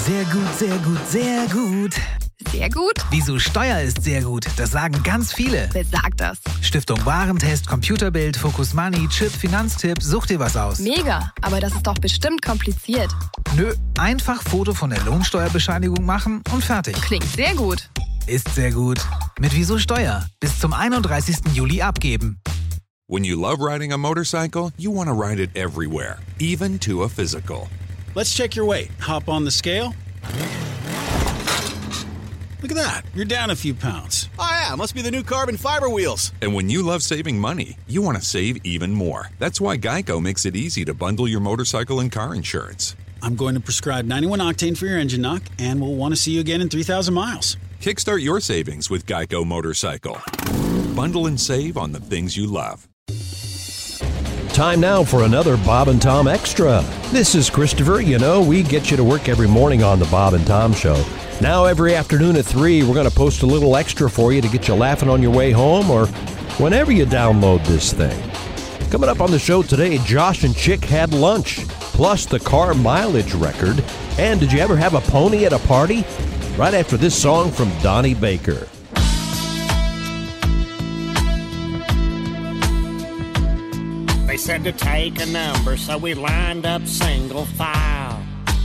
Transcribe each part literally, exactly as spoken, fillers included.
Sehr gut, sehr gut, sehr gut. Sehr gut? Wieso Steuer ist sehr gut, das sagen ganz viele. Wer sagt das? Stiftung Warentest, Computerbild, Focus Money, Chip, Finanztipp, such dir was aus. Mega, aber das ist doch bestimmt kompliziert. Nö, einfach Foto von der Lohnsteuerbescheinigung machen und fertig. Klingt sehr gut. Ist sehr gut. Mit Wieso Steuer. Bis zum einunddreißigsten Juli abgeben. When you love riding a motorcycle, you want to ride it everywhere, even to a physical. Let's check your weight. Hop on the scale. Look at that. You're down a few pounds. Oh, yeah. Must be the new carbon fiber wheels. And when you love saving money, you want to save even more. That's why Geico makes it easy to bundle your motorcycle and car insurance. I'm going to prescribe ninety-one octane for your engine knock, and we'll want to see you again in three thousand miles. Kickstart your savings with Geico Motorcycle. Bundle and save on the things you love. Time now for another Bob and Tom Extra. This is Christopher. You know, we get you to work every morning on the Bob and Tom Show. Now every afternoon at three, we're going to post a little extra for you to get you laughing on your way home or whenever you download this thing. Coming up on the show today, Josh and Chick had lunch, plus the car mileage record. And did you ever have a pony at a party? Right after this song from Donnie Baker. They said to take a number, so we lined up single file.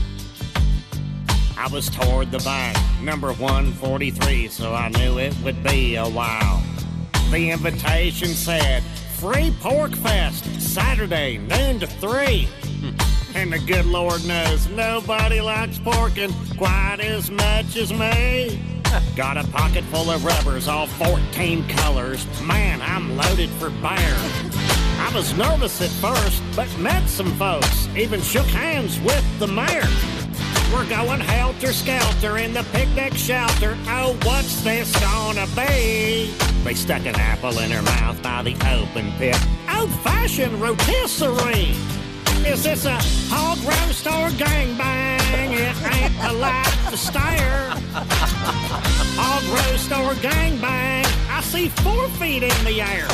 I was toward the back, number one forty-three, so I knew it would be a while. The invitation said, Free Pork Fest, Saturday, noon to three. And the good Lord knows nobody likes porking quite as much as me. Got a pocket full of rubbers, all fourteen colors. Man, I'm loaded for bear. I was nervous at first, but met some folks, even shook hands with the mayor. We're going helter-skelter in the picnic shelter. Oh, what's this gonna be? They stuck an apple in her mouth by the open pit. Old-fashioned rotisserie. Is this a hog roast or gangbang? It ain't polite to stare. Hog roast or gangbang? I see four feet in the air.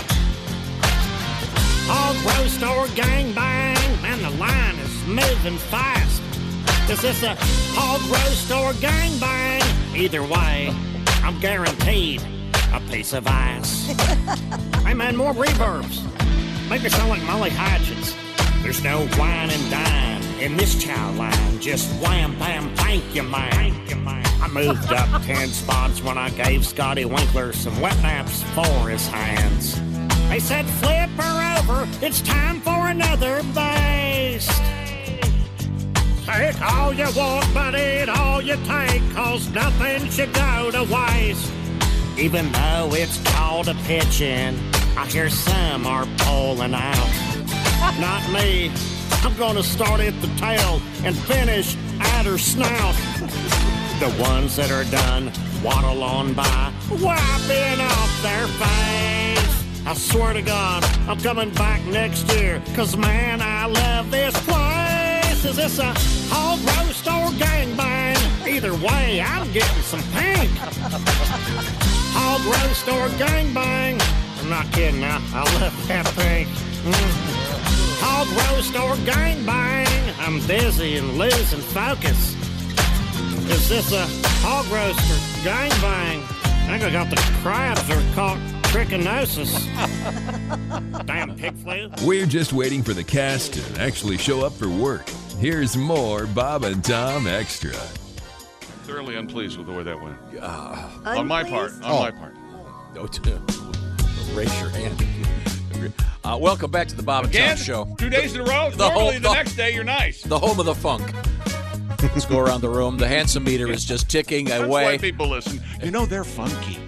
Hog roast or gangbang? And the line is moving fast. Is this a hog roast or gangbang? Either way, I'm guaranteed a piece of ice. Hey man, more reverbs. Make me sound like Molly Hodges. There's no wine and dine in this chow line. Just wham, bam, thank you, man. Thank you, man. I moved up ten spots when I gave Scotty Winkler some wet naps for his hands. They said, flip her over, it's time for another baste. Take all you want, but eat all you take, cause nothing should go to waste. Even though it's called a pitch-in, I hear some are pulling out. Not me. I'm gonna start at the tail and finish at her snout. The ones that are done waddle on by, wiping off their face. I swear to God, I'm coming back next year, cause man, I love this place. Is this a hog roast or gangbang? Either way, I'm getting some pink. Hog roast or gangbang? I'm not kidding, I, I love that pink. Mm. Hog roast or gangbang? I'm busy and losing focus. Is this a hog roast or gangbang? I think I got the crabs are caught trichinosis. Damn pig flu. We're just waiting for the cast to actually show up for work. Here's more Bob and Tom Extra. Thoroughly unpleased with the way that went. Uh, on my part. On oh. my part. No, to raise your hand. Uh, welcome back to the Bob and Again? Tom Show. Two days in a row? The Normally whole- the, the- next day you're nice. The home of the funk. Let's go around the room. The handsome meter is just ticking That's away. why people listen. You know, they're funky.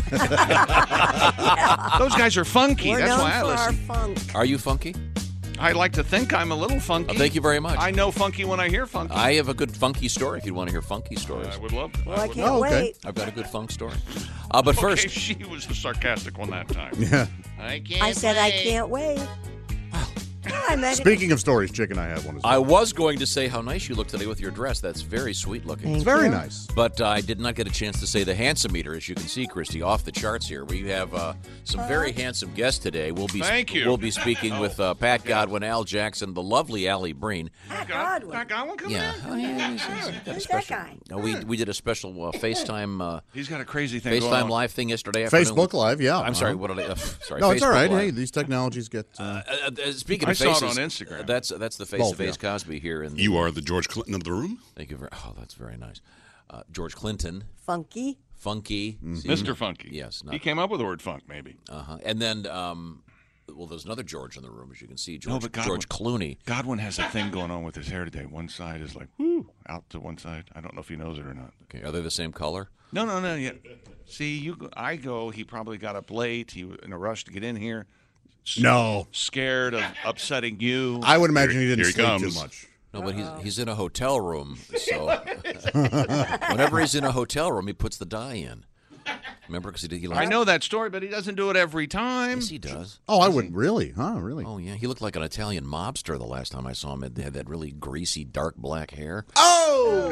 Those guys are funky. We're That's known why I for our listen. funk. Are you funky? I like to think I'm a little funky. Oh, thank you very much. I know funky when I hear funky. I have a good funky story if you want to hear funky stories. I would love to. Well, I would can't love- wait. I've got a good funk story. Uh, but Okay, first, she was the sarcastic one that time. Yeah. I can't I said I wait. can't wait. Hi, Megan. Speaking of stories, Chick and I have one as well. I was going to say how nice you look today with your dress. That's very sweet looking. It's very nice. But uh, I did not get a chance to say the handsome meter, as you can see, Christy, off the charts here. We have uh, some very handsome guests today. We'll be Thank you. We'll be speaking with uh, Pat Godwin, Al Jackson, the lovely Allie Breen. Pat Godwin. Pat Godwin coming Yeah, in? oh, yeah, he's, he's got a Who's special. that guy? No, we we did a special uh, FaceTime uh, He's got a crazy thing going FaceTime on. live thing yesterday afternoon. Facebook Live, yeah. I'm sorry. Uh-huh. What did I? Uh, sorry. No, Facebook it's all right. Live. Hey, these technologies get. Uh, Uh, uh, speaking I of saw it faces, on Instagram. uh, that's that's the face Both, to face yeah. Cosby here. In the, You are the George Clinton of the room? Thank you very. Oh, that's very nice. Uh, George Clinton, Funky. Funky, see? Mister Funky. Yes, He not, came up with the word funk, maybe. uh-huh. And then, um, well, there's another George in the room, as you can see, George, No, but Godwin- George Clooney. Godwin has a thing going on with his hair today. One side is like, whoo, out to one side. I don't know if he knows it or not. Okay, are they the same color? No, no, no. Yeah. See, you. go- I go, he probably got up late. He was in a rush to get in here. S- no. Scared of upsetting you. I would imagine he didn't Here he sleep comes. too much. No, but he's he's in a hotel room, so whenever he's in a hotel room, he puts the dye in. Remember, because he, he likes, I know that story, but he doesn't do it every time. Yes, he does. Oh, I wouldn't. Really? Huh? Really? Oh yeah, he looked like an Italian mobster the last time I saw him. He had that really greasy, dark black hair. Oh!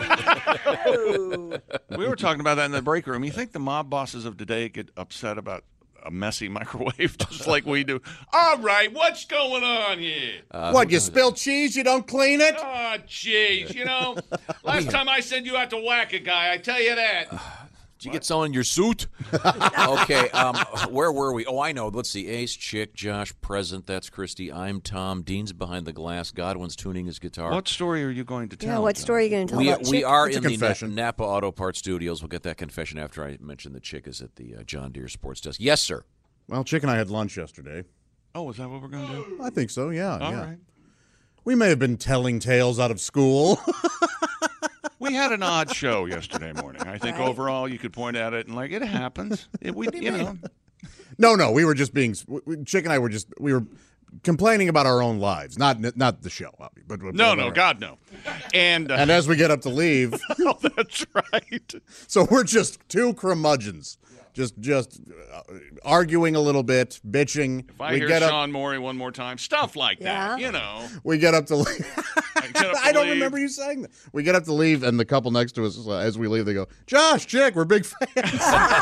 We were talking about that in the break room. You think the mob bosses of today get upset about a messy microwave just like we do? All right, what's going on here? Uh, what, you spill cheese, you don't clean it? Oh, jeez. You know, last time I said you had to whack a guy, I tell you that. Did you get someone in your suit? Okay, um, where were we? Oh, I know. Let's see. Ace, Chick, Josh, present. That's Christy. I'm Tom. Dean's behind the glass. Godwin's tuning his guitar. What story are you going to tell? Yeah, what story are you going to tell we about we Chick? are It's a in the Na- confession. Napa Auto Parts Studios. We'll get that confession after I mention the Chick is at the uh, John Deere Sports Desk. Yes, sir. Well, Chick and I had lunch yesterday. Oh, is that what we're going to do? I think so, yeah. All yeah. right. We may have been telling tales out of school. We had an odd show yesterday morning. I think Right. overall you could point at it and like it happens. It, we, you know, no, no, we were just being. we- Chick and I were just. We were complaining about our own lives, not not the show. But, but no, no, God, no. And uh, And as we get up to leave, oh, that's right. so we're just two curmudgeons, just just uh, arguing a little bit, bitching. If I we hear get Sean up, Morey one more time, stuff like that, Yeah. you know. we get up to leave. I, get up to I don't leave. remember you saying that. We get up to leave, and the couple next to us, uh, as we leave, they go, "Josh, Chick, we're big fans."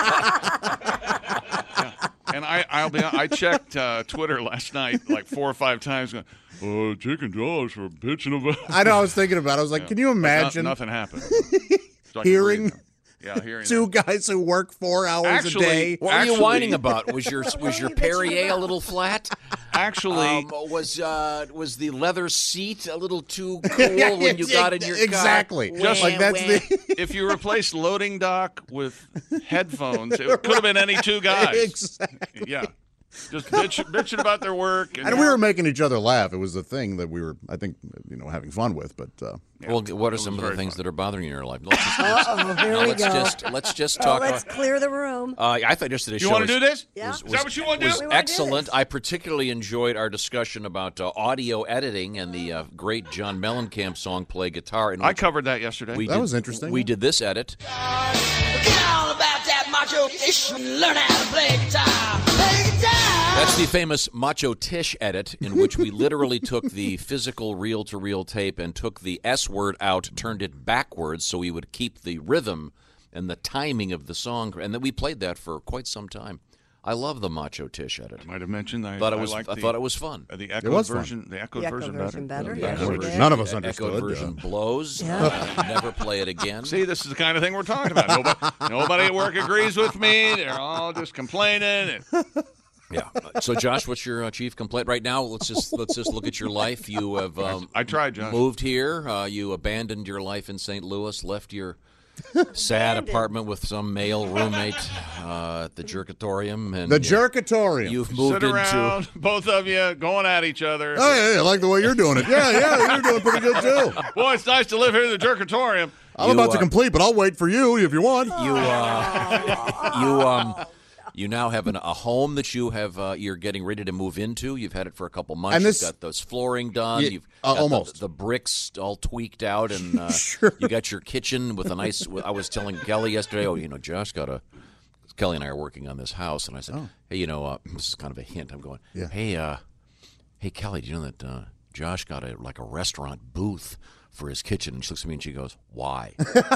And I, I'll be. I checked uh, Twitter last night like four or five times. Going, oh, Chick and Josh were bitching about. I know. I was thinking about it. I was like, Yeah. can you But no- imagine nothing happened. So I can hearing read them. Yeah, hearing two them. guys who work four hours Actually- a day? What were Actually- you whining about? Was your was your Perrier a little flat? Actually, Um, was uh, was the leather seat a little too cool when you got in your car? exactly. Just like that's the if you replace loading dock with headphones, it could have been any two guys. exactly. Yeah. Just bitch, bitching about their work. And, And we were making each other laugh. It was a thing that we were, I think, you know, having fun with. But uh, Well, what are It some was of the very things fun. that are bothering you in your life? Let's just, let's, Uh-oh, here now we let's go. just let's just Oh, talk. let's about, clear the room. uh, I thought yesterday's You show want to was, do this? Yeah. was, Is that what you want to was do? We wanna do excellent. this. I particularly enjoyed our discussion about uh, audio editing and the uh, great John Mellencamp song "Play Guitar." In I which covered that yesterday. we That did- was interesting. We did this edit. Get all about that macho ish and learn how to play guitar. Play guitar. That's the famous Macho Tish edit, in which we literally took the physical reel-to-reel tape and took the S word out, turned it backwards so we would keep the rhythm and the timing of the song, and then we played that for quite some time. I love the Macho Tish edit. I might have mentioned. I thought it I was. liked I the, thought it was fun. uh, the It echoed was fun. version. The echoed The echo version, version better. better, Yeah, yeah. the echoed Yeah. version. none of us E- understood. Echoed version uh, blows. Yeah. Uh, never play it again. See, this is the kind of thing we're talking about. Nobody, nobody at work agrees with me. They're all just complaining. And, Yeah. So, Josh, what's your uh, chief complaint right now? Let's just let's just look at your life. You have um, I tried, Josh. moved here. Uh, you abandoned your life in Saint Louis. Left your sad apartment with some male roommate uh, at the Jerkatorium. And the you- Jerkatorium. You've moved Sit around, into. both of you going at each other. Oh, yeah, yeah, I like the way you're doing it. Yeah, yeah, you're doing pretty good, too. Boy, it's nice to live here in the Jerkatorium. I'm You, about uh, to complete, but I'll wait for you if you want. You uh, you um. You now have an, a home that you have. Uh, you're getting ready to move into. You've had it for a couple months. And this- You've got those flooring done. Yeah, You've uh, got almost. the, the bricks all tweaked out, and uh, Sure. you got your kitchen with a nice. I was telling Kelly yesterday. Oh, you know, Josh got a. Kelly and I are working on this house, and I said, Oh. "Hey, you know, uh, this is kind of a hint." I'm going, Yeah. "Hey, uh, hey, Kelly, do you know that uh, Josh got a like a restaurant booth for his kitchen? And she looks at me and she goes, why?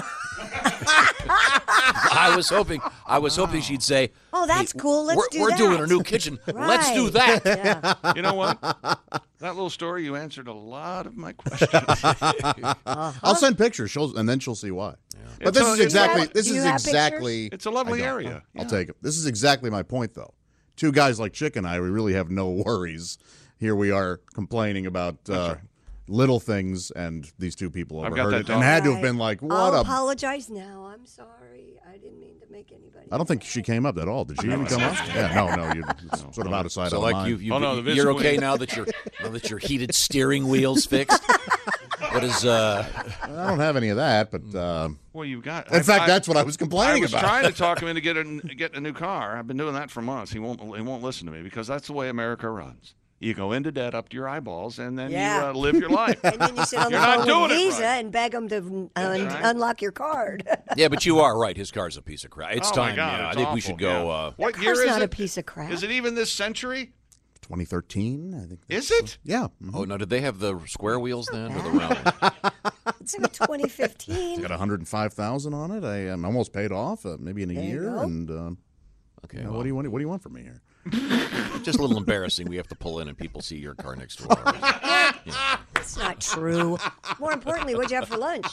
I was hoping I was hoping she'd say, oh, that's hey, cool. Let's we're, do we're that. doing a new kitchen. Let's do that. Yeah. You know what? That little story, you answered a lot of my questions. Uh-huh. I'll send pictures, she'll, and then she'll see why. But It's this a- is it's exactly a- this Do you is have exactly. pictures? It's a lovely I don't. area. I'll Yeah. take it. This is exactly my point, though. Two guys like Chick and I, we really have no worries. Here we are complaining about uh, little things, and these two people I've got overheard that it and dog. had to have Right. been like, "What I'll a." apologize now. I'm sorry. I didn't mean to make anybody. I don't think she came up at all. Did she even come up? Yeah, no, no. You it's sort of out of sight, So out of like mind. you, you Oh, no, the you're visible- okay now that your now that your heated steering wheel's fixed. What is uh? I don't have any of that, but uh, Well, you got. in I- fact, I- that's what I was complaining I was about. trying to talk him into get a get a new car. I've been doing that for months. He won't. He won't listen to me because that's the way America runs. You go into debt up to your eyeballs, and then Yeah. you uh, live your life. And then you sit on the You're not phone doing with it Visa right. and beg them to un- right. unlock your card. Yeah, but you are right. His car's a piece of crap. It's Oh, my time. God, yeah, I it's think we awful, should go. yeah. Uh, What That year car's is not it? a piece of crap. Is it even this century? twenty thirteen, I think. Is it? Yeah. mhm. oh no, did they have the square wheels then or the round ones? It's like twenty It's fifteen. got one hundred five thousand on it. I am almost paid off, uh, maybe in a There you year. go. And uh, Okay, you know, well, what do you want? What do you want from me here? just a little embarrassing. We have to pull in and people see your car next to ours. That's not true. More importantly, what'd you have for lunch?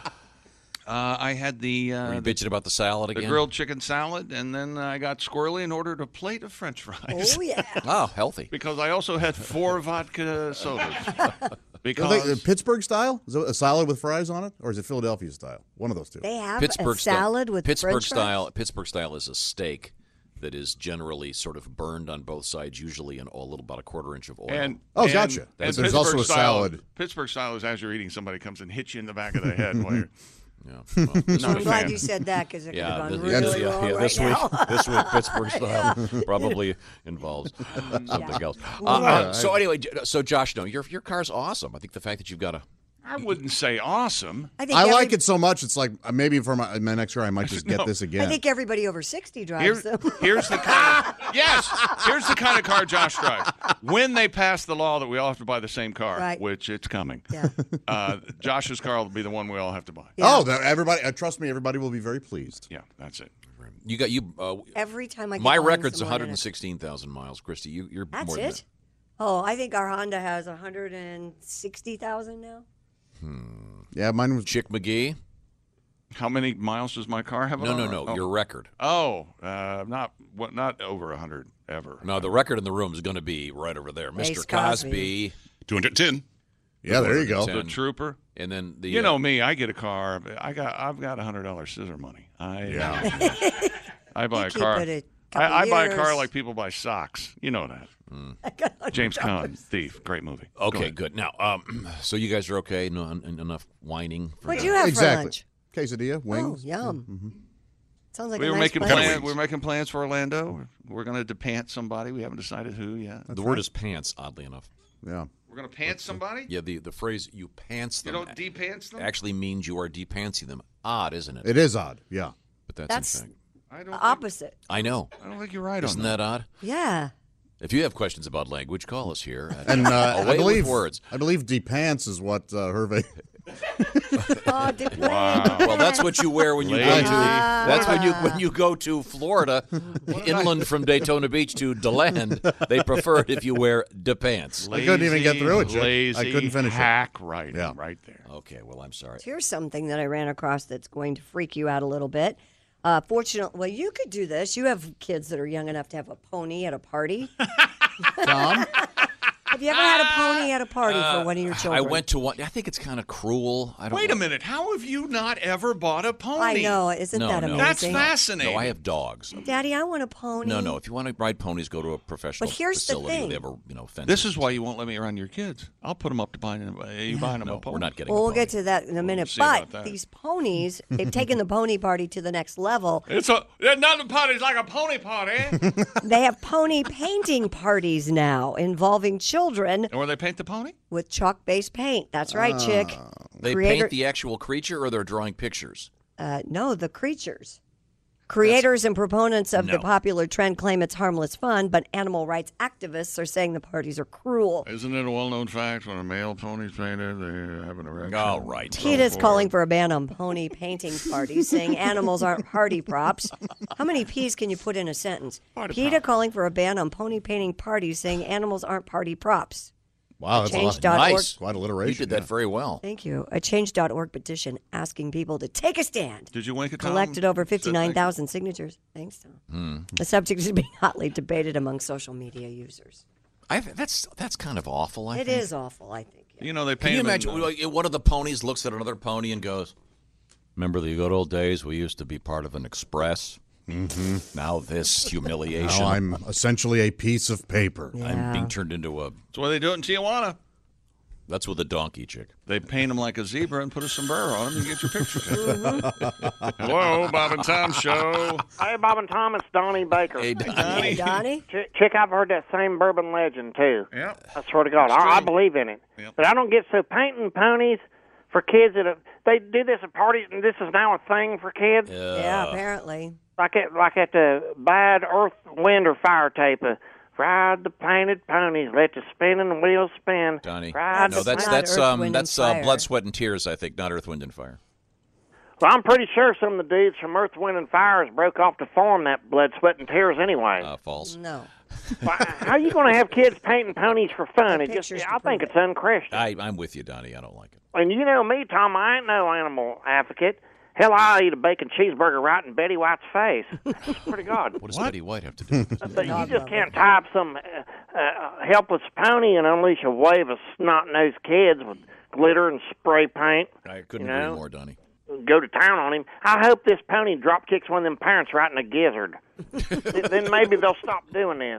Uh, I had the Were uh, you the, bitching about the salad the again? grilled chicken salad, and then I got squirrely and ordered a plate of French fries. Oh yeah. Oh, healthy. Because I also had four vodka sodas. Well, Because they- uh, Pittsburgh style? Is it a salad with fries on it, or is it Philadelphia style? One of those two. They have Pittsburgh a salad style, with Pittsburgh French style. fries? Pittsburgh style is a steak that is generally sort of burned on both sides, usually in a little about a quarter inch of oil. and Oh, and, gotcha. And There's Pittsburgh also a style, salad. Pittsburgh style is as you're eating, somebody comes and hits you in the back of the head. While you're, yeah, well, this I'm week- glad you said that because it could Yeah, have gone this, really yeah, wrong yeah, right this now. week, this week Pittsburgh style probably involves something Yeah. else. Uh, Yeah. uh, so anyway, j- so Josh, no, your your car's awesome. I think the fact that you've got a I wouldn't say awesome. I think I every- like it so much. It's like uh, maybe for my, my next year, I might just get No. this I again. think everybody over sixty drives Here, them. here's the kind of, yes. Here's the kind of car Josh drives. When they pass the law that we all have to buy the same car, Right. which it's coming, Yeah. uh, Josh's car will be the one we all have to buy. Yeah. Oh, that, everybody! Uh, trust me, everybody will be very pleased. Yeah, that's it. you got you. Uh, Every time I get my on record's some one more than hundred a- sixteen thousand miles, Christy. You, you're That's more than it? Oh, I think our Honda has one hundred sixty thousand now. Yeah, mine was. that. Chick McGee. How many miles does my car have? No, on no, it? no. Oh. Your record. Oh, uh, not what? Not over a hundred ever. No, the record in the room is going to be right over there, Ace Mister Cosby. Cosby. two hundred ten. Yeah, there you go. The Trooper. And then the You uh, know me, I get a car. I got, I've got a hundred dollar scissor money. I, Yeah. I buy You a keep car. it a I, couple I buy a car years. like people buy socks. You know that. James Caan, Thief, great movie. Go Okay, ahead. good. Now, um, so you guys are okay? No, en- enough whining. For What'd the- you have Exactly. for lunch? Quesadilla, wings. Oh, yum. Sounds like we a were nice making place. plans. We were making plans for Orlando. We're going to depant somebody. We haven't decided who yet. the word is pants. Oddly enough, Yeah. We're going to pants somebody. yeah. The the phrase "you pants You them" don't de-pants them. actually means you are depantsing them. Odd, isn't it? It is odd. Yeah. But that's, That's in fact. I don't. Think, Opposite. I know. I don't think you're right Isn't on that. that odd? Yeah. If you have questions about language, call us here. At And uh, Away I believe with words. I believe depants is what uh, Hervé. Oh, did Wow. Well, that's what you wear when you go Lazy. to. That's when you when you go to Florida, inland from Daytona Beach to DeLand. They prefer it if you wear depants. I couldn't even get through it, Jim. I Lazy couldn't finish it. hack writing Yeah. right there. Okay, well, I'm sorry. Here's something that I ran across that's going to freak you out a little bit. Uh, fortunately, well, you could do this. You have kids that are young enough to have a pony at a party. Tom? Have you ever had a pony at a party for one of your I children? went to one. I think it's kind of cruel. I don't Wait a know. minute. How have you not ever bought a pony? I know. Isn't No, that no. amazing? That's fascinating. No, I have dogs. Daddy, I want a pony. No, no. If you want to ride ponies, go to a professional But here's the facility. thing. They have a you know fence. This is why you won't let me around your kids. I'll put them up to buying them. Are you buying them no, a pony? we're not getting. Well, a we'll pony. get to that in a minute. see about But that. these ponies, they've taken the pony party to the next level. It's a not a party. It's like a pony party. They have pony painting parties now involving children And where they paint the pony? with chalk-based paint. That's right, chick. They Creator- paint the actual creature, or they're drawing pictures. Uh, no, the creatures. Creators and proponents of No. the popular trend claim it's harmless fun, but animal rights activists are saying the parties are cruel. Isn't it a well-known fact when a male pony's painted, they have an erection? All right. PETA's calling for a ban on pony painting parties, saying animals aren't party props. How many P's can you put in a sentence? PETA calling for a ban on pony painting parties, saying animals aren't party props. Wow, that's a Change lot. dot org. Nice. Quite alliteration. You did that yeah. very well. Thank you. A change dot org petition asking people to take a stand. Did you wink at Tom? Collected over Said fifty-nine thank thousand signatures. Thanks, Tom. Hmm. The subject is being hotly debated among social media users. I, that's that's kind of awful. I It think. is awful, I think. You know, they Can paint you them imagine in, uh, one of the ponies looks at another pony and goes, "Remember the good old days? We used to be part of an express. Mm-hmm. Now this humiliation. Now I'm essentially a piece of paper. I'm being turned into a." That's why they do it in Tijuana. That's with a donkey chick. They paint him like a zebra and put a sombrero on him and get your picture taken. Hello, Bob and Tom Show. Hey, Bob and Tom, it's Donnie Baker. Hey, Donnie. Hey, Donnie. Ch- Chick, I've heard that same bourbon legend, too. Yep. I swear to God. That's I, I true. believe in it. Yep. But I don't get so painting ponies for kids that have, they do this at parties, and this is now a thing for kids. Yeah, apparently. Like at, like at the Bad Earth, Wind, or Fire tape. Uh, Ride the painted ponies, let the spinning wheels spin. Donnie. Ride No, the that's not that's Earth, um Wind, that's and uh, Fire. Blood, Sweat, and Tears. I think not Earth, Wind, and Fire. Well, I'm pretty sure some of the dudes from Earth, Wind, and Fire broke off to form that Blood, Sweat, and Tears anyway. Uh, false. No. Why, how are you going to have kids painting ponies for fun? It just, pictures to I think prove it's unchristian. I I'm with you, Donnie. I don't like it. And you know me, Tom, I ain't no animal advocate. Hell, I'll eat a bacon cheeseburger right in Betty White's face. Pretty God. What does Betty White have to do with this? But you just can't tie up some uh, uh, helpless pony and unleash a wave of snot-nosed kids with glitter and spray paint. I couldn't You know? agree more, Donnie. Go to town on him. I hope this pony drop kicks one of them parents right in the gizzard. Th- then maybe they'll stop doing this.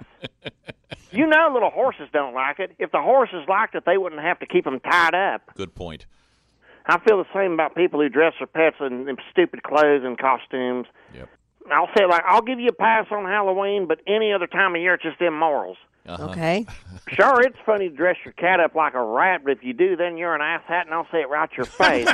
You know little horses don't like it. If the horses liked it, they wouldn't have to keep them tied up. Good point. I feel the same about people who dress their pets in, in stupid clothes and costumes. Yep. I'll say, like, I'll give you a pass on Halloween, but any other time of year, it's just immorals. Uh-huh. Okay. Sure, it's funny to dress your cat up like a rat, but if you do, then you're an asshat, and I'll say it right to your face.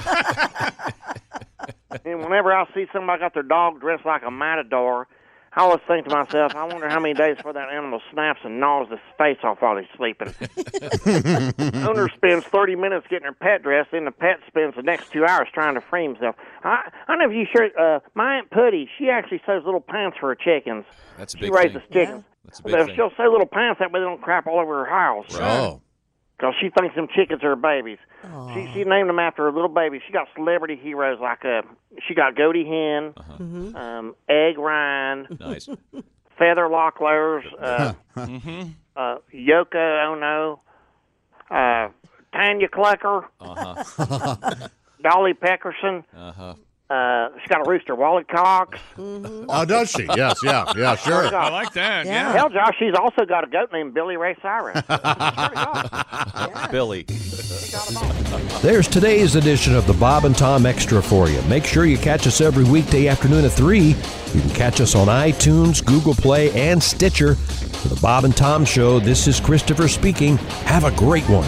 And whenever I see somebody got their dog dressed like a matador, I always think to myself, I wonder how many days before that animal snaps and gnaws his face off while he's sleeping. Owner spends thirty minutes getting her pet dressed, then the pet spends the next two hours trying to free himself. I, I don't know if you sure, uh, my Aunt Putty, she actually sews little pants for her chickens. That's a She big raises thing. chickens. That's a big But thing. she'll sew little pants that way they don't crap all over her house. Oh. Because she thinks them chickens are her babies. She she named them after her little babies. She got celebrity heroes like uh, she got Goaty Hen, Uh-huh. um, Egg Ryan, Nice. Feather Locklers, uh, Mm-hmm. uh, Yoko Ono, uh, Tanya Clucker, Uh-huh. Dolly Peckerson. Uh-huh. Uh, she's got a rooster, Wally Cox. Oh, does she? Yes, yeah, yeah, sure. I like that. Yeah. Hell, Josh, she's also got a goat named Billy Ray Cyrus. Billy. There's today's edition of the Bob and Tom Extra for you. Make sure you catch us every weekday afternoon at three. You can catch us on iTunes, Google Play, and Stitcher. For the Bob and Tom Show, this is Christopher speaking. Have a great one.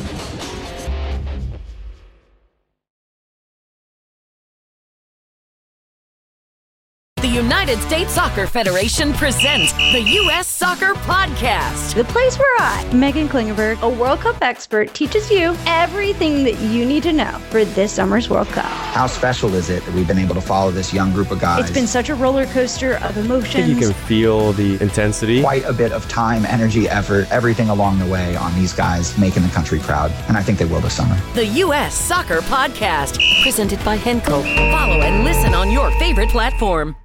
The United States Soccer Federation presents the U S Soccer Podcast. The place where I, Megan Klingenberg, a World Cup expert, teaches you everything that you need to know for this summer's World Cup. How special is it that we've been able to follow this young group of guys? It's been such a roller coaster of emotions. You can feel the intensity. Quite a bit of time, energy, effort, everything along the way on these guys making the country proud. And I think they will this summer. The U S Soccer Podcast, presented by Henkel. Follow and listen on your favorite platform.